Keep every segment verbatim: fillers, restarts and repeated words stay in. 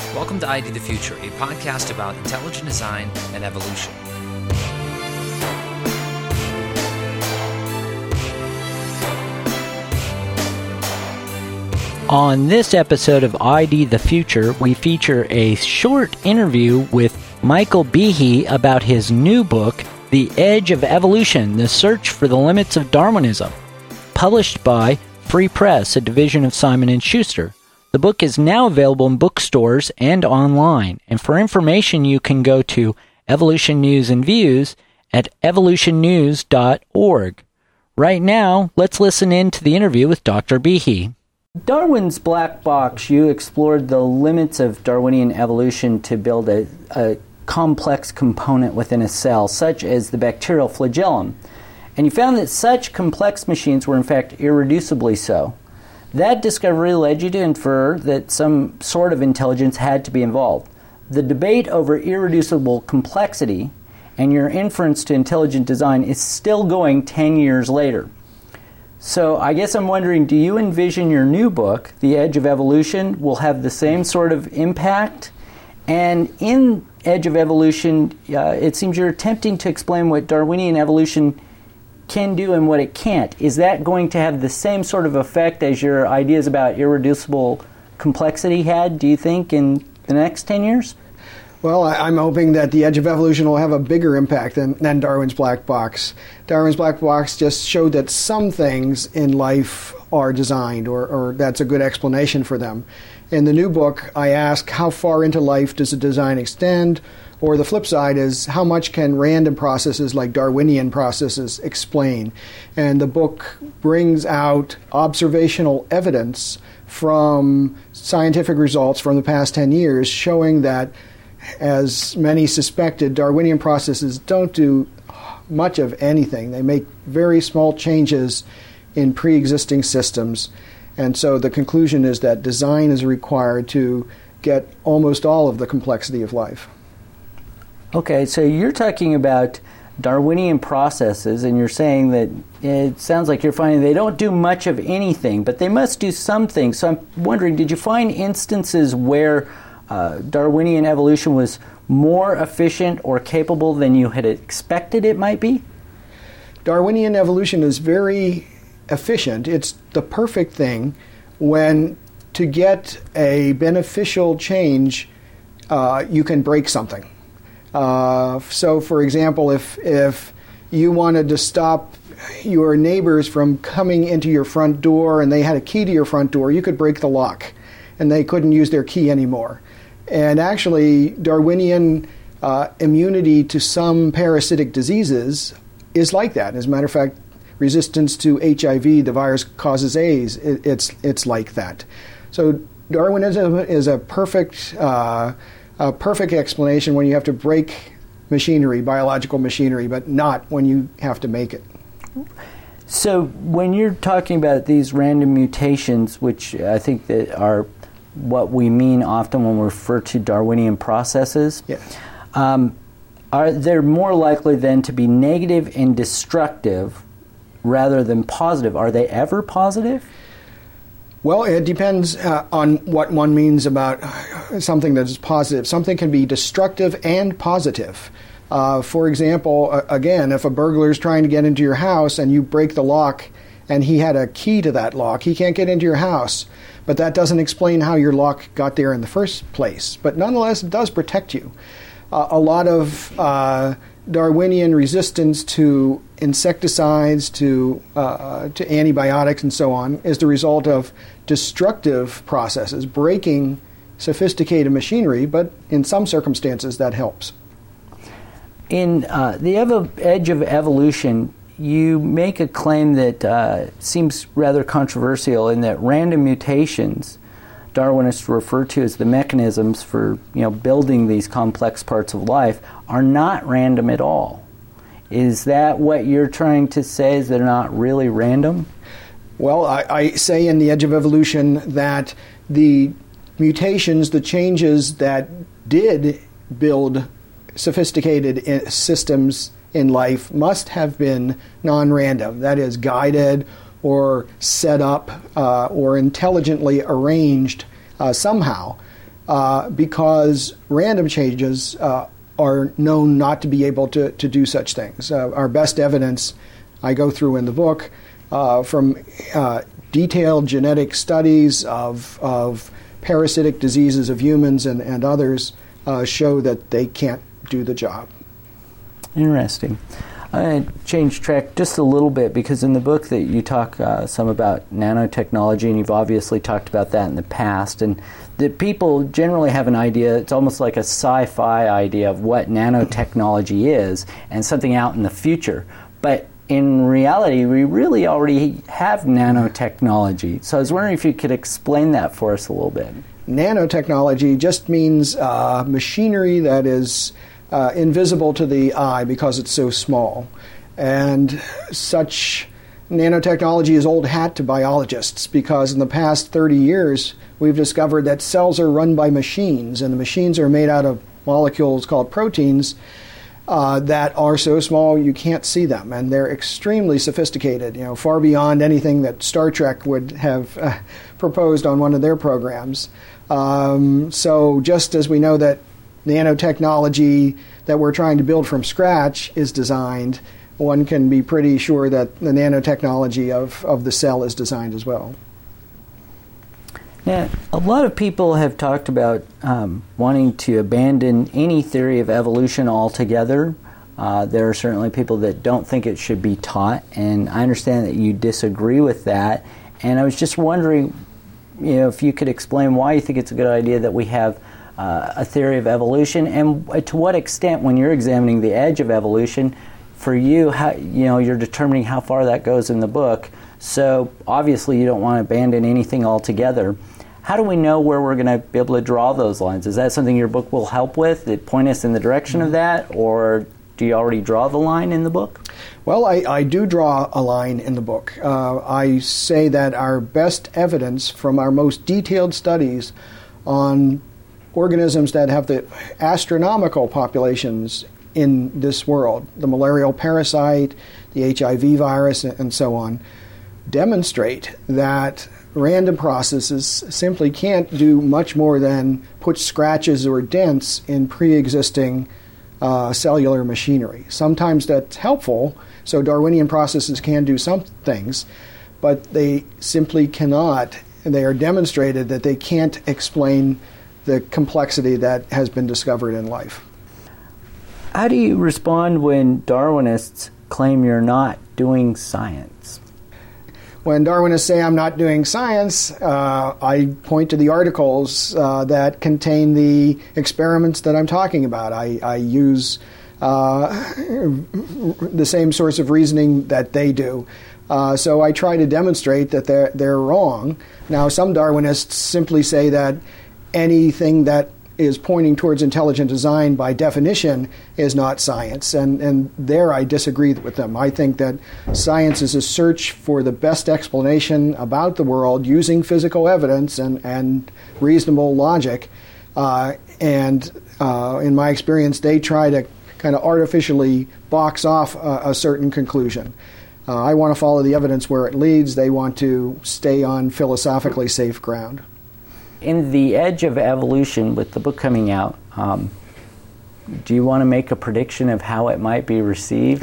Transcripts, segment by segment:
Welcome to I D the Future, a podcast about intelligent design and evolution. On this episode of I D the Future, we feature a short interview with Michael Behe about his new book, The Edge of Evolution, The Search for the Limits of Darwinism, published by Free Press, a division of Simon and Schuster. The book is now available in bookstores and online, and for information you can go to Evolution News and Views at evolution news dot org. Right now, let's listen in to the interview with Doctor Behe. Darwin's Black Box, you explored the limits of Darwinian evolution to build a, a complex component within a cell, such as the bacterial flagellum. And you found that such complex machines were in fact irreducibly so. That discovery led you to infer that some sort of intelligence had to be involved. The debate over irreducible complexity and your inference to intelligent design is still going ten years later. So I guess I'm wondering, do you envision your new book, The Edge of Evolution, will have the same sort of impact? And in Edge of Evolution, uh, it seems you're attempting to explain what Darwinian evolution can do and what it can't. Is that going to have the same sort of effect as your ideas about irreducible complexity had, do you think, in the next ten years? Well, I'm hoping that The Edge of Evolution will have a bigger impact than, than Darwin's Black Box. Darwin's Black Box just showed that some things in life are designed, or, or that's a good explanation for them. In the new book, I ask, how far into life does the design extend? Or the flip side is, how much can random processes like Darwinian processes explain? And the book brings out observational evidence from scientific results from the past ten years showing that, as many suspected, Darwinian processes don't do much of anything. They make very small changes in pre-existing systems. And so the conclusion is that design is required to get almost all of the complexity of life. Okay, so you're talking about Darwinian processes, and you're saying that it sounds like you're finding they don't do much of anything, but they must do something. So I'm wondering, did you find instances where uh, Darwinian evolution was more efficient or capable than you had expected it might be? Darwinian evolution is very efficient. It's the perfect thing when, to get a beneficial change, uh, you can break something. Uh, so, for example, if if you wanted to stop your neighbors from coming into your front door and they had a key to your front door, you could break the lock and they couldn't use their key anymore. And actually, Darwinian uh, immunity to some parasitic diseases is like that. As a matter of fact, resistance to H I V, the virus causes AIDS, it, it's, it's like that. So Darwinism is a perfect... Uh, A perfect explanation when you have to break machinery, biological machinery, but not when you have to make it. So when you're talking about these random mutations, which I think that are what we mean often when we refer to Darwinian processes, yes. um, are they more likely then to be negative and destructive rather than positive? Are they ever positive? Well, it depends uh, on what one means about something that is positive. Something can be destructive and positive. Uh, for example, uh, again, if a burglar is trying to get into your house and you break the lock and he had a key to that lock, he can't get into your house. But that doesn't explain how your lock got there in the first place. But nonetheless, it does protect you. Uh, a lot of uh, Darwinian resistance to insecticides, to uh, to antibiotics, and so on, is the result of destructive processes, breaking sophisticated machinery, but in some circumstances that helps. In uh, The Ev- Edge of Evolution, you make a claim that uh, seems rather controversial in that random mutations, Darwinists refer to as the mechanisms for, you know, building these complex parts of life, are not random at all. Is that what you're trying to say, is they're not really random? Well, I, I say in The Edge of Evolution that the mutations, the changes that did build sophisticated systems in life must have been non-random, that is, guided or set up uh, or intelligently arranged uh, somehow. uh, because random changes uh, are known not to be able to, to do such things. Uh, our best evidence I go through in the book uh, from uh, detailed genetic studies of, of parasitic diseases of humans and, and others uh, show that they can't do the job. Interesting. I'm going to change track just a little bit because in the book that you talk uh, some about nanotechnology, and you've obviously talked about that in the past, and that people generally have an idea, it's almost like a sci-fi idea of what nanotechnology is and something out in the future. But in reality, we really already have nanotechnology. So I was wondering if you could explain that for us a little bit. Nanotechnology just means uh, machinery that is Uh, invisible to the eye because it's so small. And such nanotechnology is old hat to biologists because in the past thirty years we've discovered that cells are run by machines, and the machines are made out of molecules called proteins uh, that are so small you can't see them, and they're extremely sophisticated, you know, far beyond anything that Star Trek would have uh, proposed on one of their programs. Um, so just as we know that nanotechnology that we're trying to build from scratch is designed, one can be pretty sure that the nanotechnology of, of the cell is designed as well. Yeah, a lot of people have talked about um, wanting to abandon any theory of evolution altogether. Uh, there are certainly people that don't think it should be taught, and I understand that you disagree with that. And I was just wondering, you know, if you could explain why you think it's a good idea that we have Uh, a theory of evolution, and to what extent, when you're examining the edge of evolution, for you, how, you know, you're determining how far that goes in the book. So obviously, you don't want to abandon anything altogether. How do we know where we're going to be able to draw those lines? Is that something your book will help with? Did it point us in the direction of that, or do you already draw the line in the book? Well, I, I do draw a line in the book. Uh, I say that our best evidence from our most detailed studies on organisms that have the astronomical populations in this world, the malarial parasite, the H I V virus, and so on, demonstrate that random processes simply can't do much more than put scratches or dents in pre-existing uh, cellular machinery. Sometimes that's helpful, so Darwinian processes can do some things, but they simply cannot, they are demonstrated that they can't explain the complexity that has been discovered in life. How do you respond when Darwinists claim you're not doing science? When Darwinists say I'm not doing science, uh, I point to the articles uh, that contain the experiments that I'm talking about. I, I use uh, the same source of reasoning that they do. Uh, so I try to demonstrate that they're, they're wrong. Now, some Darwinists simply say that anything that is pointing towards intelligent design by definition is not science, and, and there I disagree with them. I think that science is a search for the best explanation about the world using physical evidence and, and reasonable logic, uh, and uh, in my experience they try to kind of artificially box off a, a certain conclusion. Uh, I want to follow the evidence where it leads. They want to stay on philosophically safe ground. In the edge of evolution, with the book coming out, um, do you want to make a prediction of how it might be received?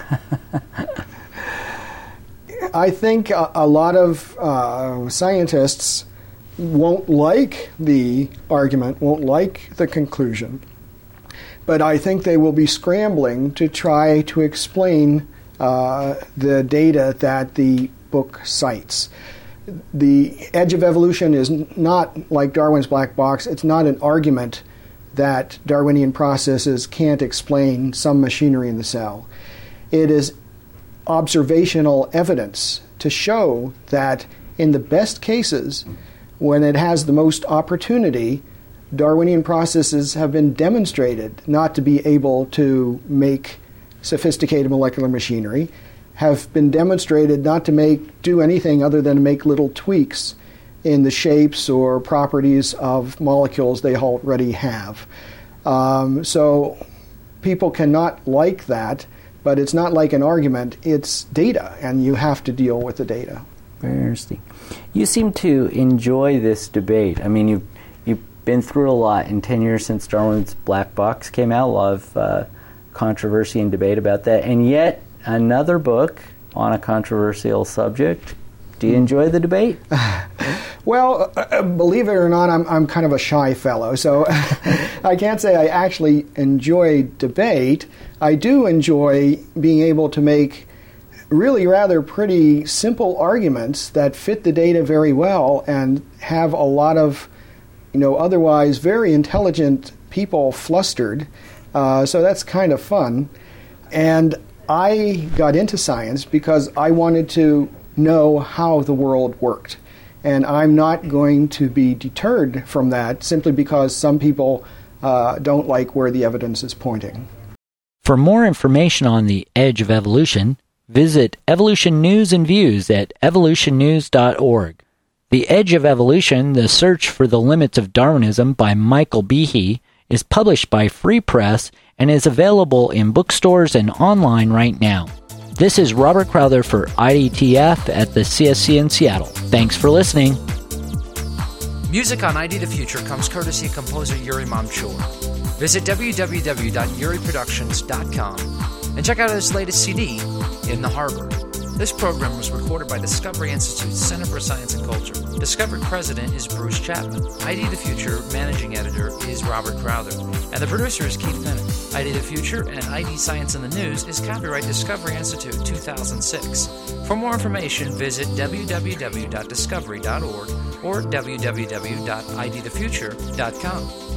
I think a, a lot of uh, scientists won't like the argument, won't like the conclusion, but I think they will be scrambling to try to explain uh, the data that the book cites. The edge of evolution is not like Darwin's black box. It's not an argument that Darwinian processes can't explain some machinery in the cell. It is observational evidence to show that in the best cases, when it has the most opportunity, Darwinian processes have been demonstrated not to be able to make sophisticated molecular machinery, have been demonstrated not to make do anything other than make little tweaks in the shapes or properties of molecules they already have. Um, so people cannot like that, but it's not like an argument, it's data, and you have to deal with the data. Very interesting. You seem to enjoy this debate. I mean, you you been through a lot in ten years since Darwin's Black Box came out. A lot of uh, controversy and debate about that. And yet, another book on a controversial subject. Do you enjoy the debate? Well, uh, believe it or not, I'm I'm kind of a shy fellow, so I can't say I actually enjoy debate. I do enjoy being able to make really rather pretty simple arguments that fit the data very well and have a lot of, you know, otherwise very intelligent people flustered. Uh, so that's kind of fun. And I got into science because I wanted to know how the world worked. And I'm not going to be deterred from that simply because some people uh, don't like where the evidence is pointing. For more information on the Edge of Evolution, visit Evolution News and Views at evolution news dot org. The Edge of Evolution, The Search for the Limits of Darwinism by Michael Behe, is published by Free Press and is available in bookstores and online right now. This is Robert Crowther for I D T F at the C S C in Seattle. Thanks for listening. Music on I D the Future comes courtesy of composer Yuri Mamchur. Visit w w w dot yuri productions dot com and check out his latest C D, In the Harbor. This program was recorded by Discovery Institute's Center for Science and Culture. Discovery President is Bruce Chapman. I D the Future Managing Editor is Robert Crowther. And the producer is Keith Bennett. I D the Future and I D Science in the News is copyright Discovery Institute two thousand six. For more information, visit w w w dot discovery dot org or w w w dot i d the future dot com.